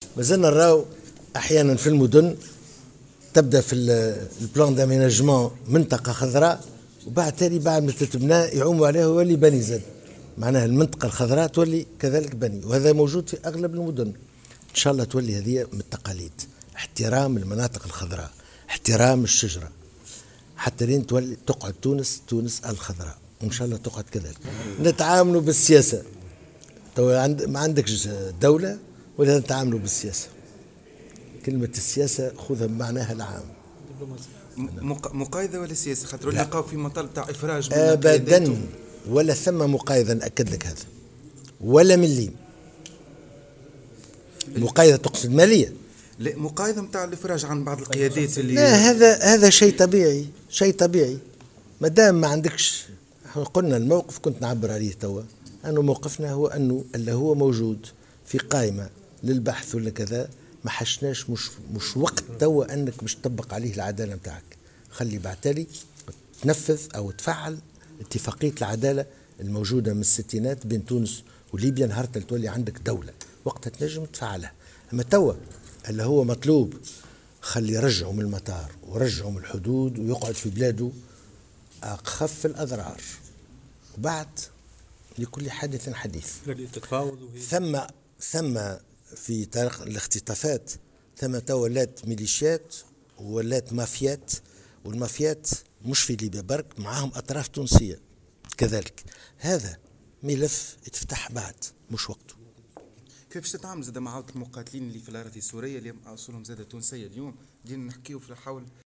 مازلنا نراو احيانا في المدن تبدا في البلان داميناجمون منطقه خضراء، وبعد تالي بعد ما تتبنى يعوموا عليها ويولي بني زاد. معناها المنطقه الخضراء تولي كذلك بني، وهذا موجود في اغلب المدن. ان شاء الله تولي هذه من التقاليد، احترام المناطق الخضراء، احترام الشجره، حتى لين تولي تقعد تونس الخضراء، وان شاء الله تقعد كذلك. نتعاملوا بالسياسه، تو ما عندكش دوله ولا نتعاملوا بالسياسه. كلمه السياسه خذها بمعناها العام. مقايضه ولا سياسه؟ خاطر نلقاو في مطالب تاع افراج من ابدا، ولا ثم مقايضه، ناكد لك هذا، ولا مليم. مقايضه تقصد ماليه؟ لا، مقايضه نتاع الافراج عن بعض القيادات اللي لا، هذا شيء طبيعي، شيء طبيعي. ما دام ما عندكش، قلنا الموقف كنت نعبر عليه توا، انه موقفنا هو انه اللي هو موجود في قائمه للبحث ولا كذا، ما حشناش، مش وقت توا انك مش تطبق عليه العداله نتاعك. خلي بعتالي تنفذ او تفعل اتفاقيه العداله الموجوده من الستينات بين تونس وليبيا، نهار تولي عندك دوله وقتها تنجم تفعلها. اما توا اللي هو مطلوب، خلي يرجعوا من المطار ورجعوا من الحدود ويقعد في بلاده أخف الأضرار، وبعد لكل حادث حديث. ثم في تاريخ الاختطافات ثم ولات ميليشيات ولات مافيات، والمافيات مش في ليبيا برك، معاهم أطراف تونسية كذلك. هذا ملف يتفتح بعد، مش وقته. كيف باش تتعامل زاد مع عودة المقاتلين اللي في الأراضي السورية اللي أصولهم زاد تونسية اليوم؟ دينا نحكيو في حول